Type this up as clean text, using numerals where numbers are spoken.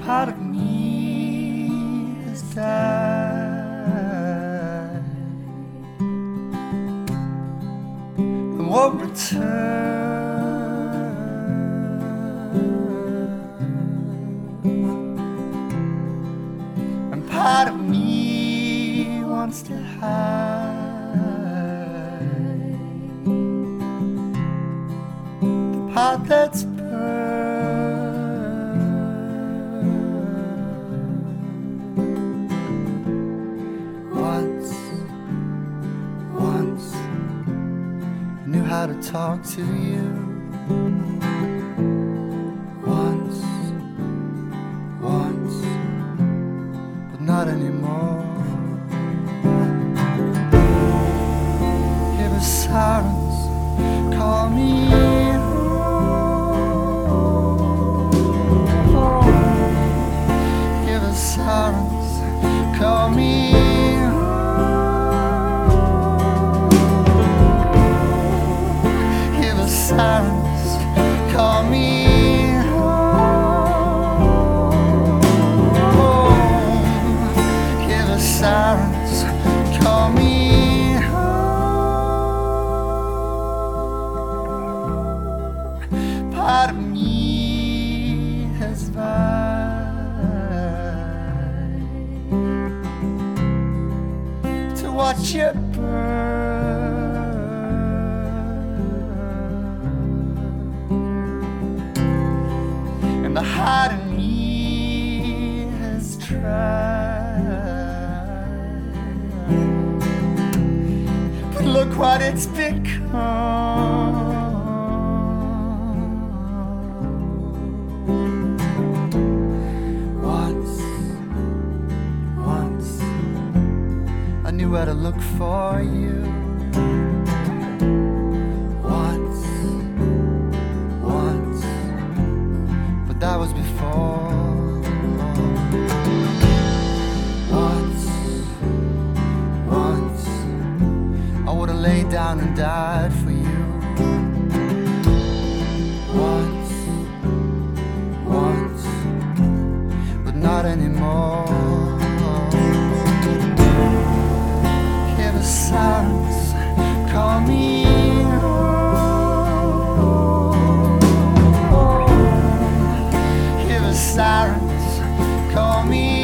Part of me has died and won't return, and part of me wants to hide the part that's how to talk to you once, but not anymore. Hear the sirens call me home. Hear the sirens call me sirens call me home. Hear the sirens call me home. Part of me has vowed to watch you burn, and the heart in me has tried, but look what it's become. Once I knew where to look for you. That was before. Once I would've laid down and died for you. Once, but not anymore. Hear the sirens call me home. Sirens call me